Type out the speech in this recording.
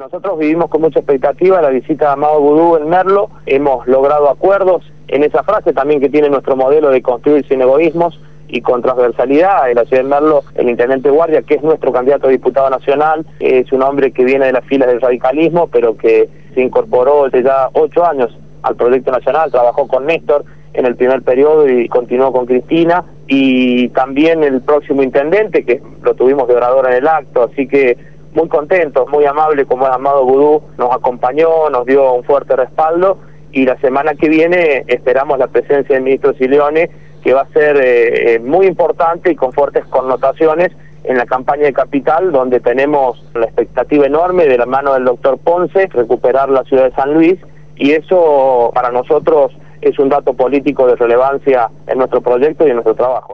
Nosotros vivimos con mucha expectativa la visita de Amado Boudou en Merlo. Hemos logrado acuerdos en esa frase también que tiene nuestro modelo de construir sin egoísmos y con transversalidad. En la ciudad de Merlo, el intendente Guardia, que es nuestro candidato a diputado nacional, es un hombre que viene de las filas del radicalismo, pero que se incorporó hace ya 8 años al proyecto nacional, trabajó con Néstor en el primer periodo y continuó con Cristina, y también el próximo intendente, que lo tuvimos de orador en el acto, así que muy contentos, muy amable como es Amado Boudou, nos acompañó, nos dio un fuerte respaldo, y la semana que viene esperamos la presencia del ministro Silione, que va a ser muy importante y con fuertes connotaciones en la campaña de Capital, donde tenemos la expectativa enorme de la mano del doctor Ponce, recuperar la ciudad de San Luis, y eso para nosotros es un dato político de relevancia en nuestro proyecto y en nuestro trabajo.